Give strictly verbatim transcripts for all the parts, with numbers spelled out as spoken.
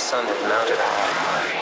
sun had mounted high.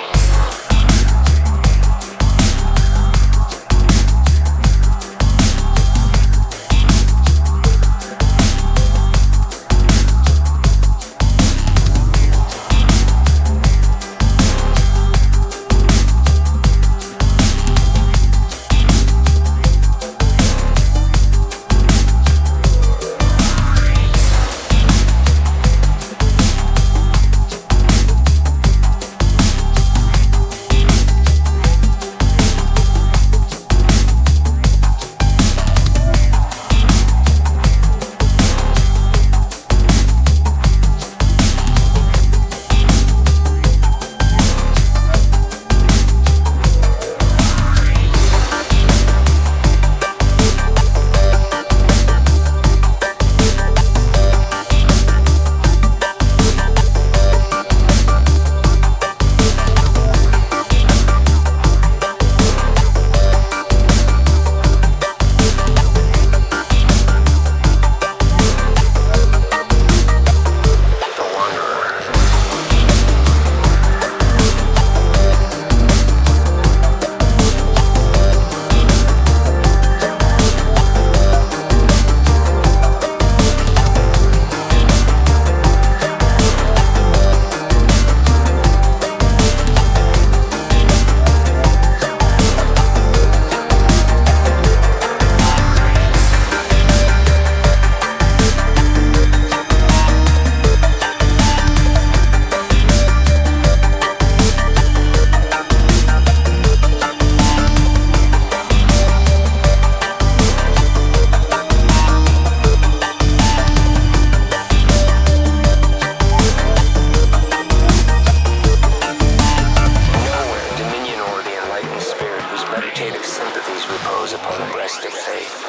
Meditative sympathies repose upon the breast of faith.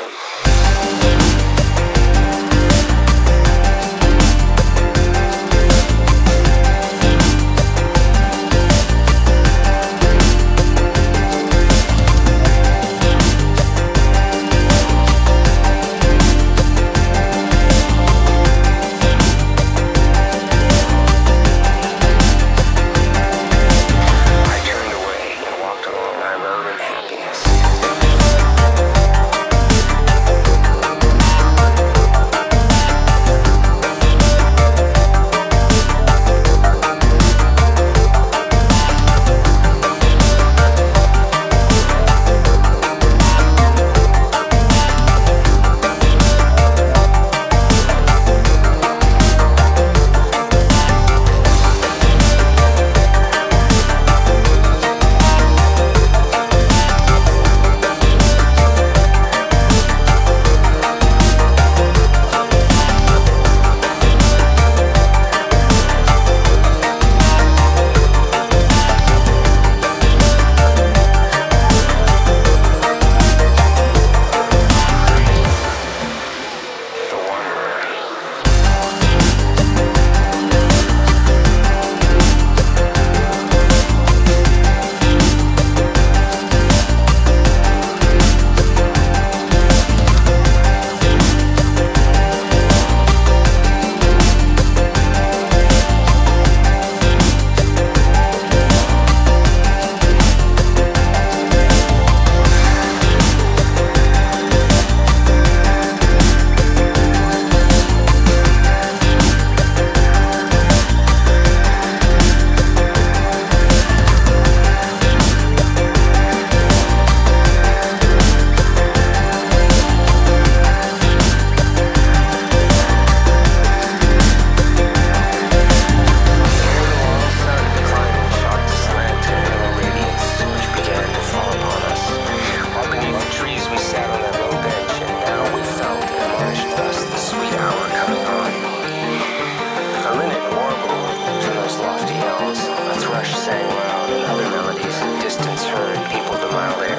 Sang loud and other melodies in distance heard peopled the mild air.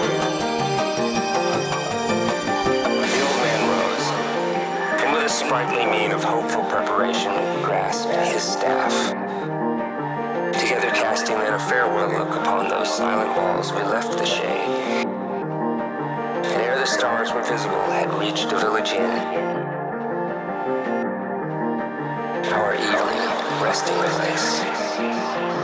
The old man rose, and with a sprightly mien of hopeful preparation, grasped his staff. Together casting then a farewell look upon those silent walls, we left the shade. And ere the stars were visible, had reached a village inn, our evening resting place. peace.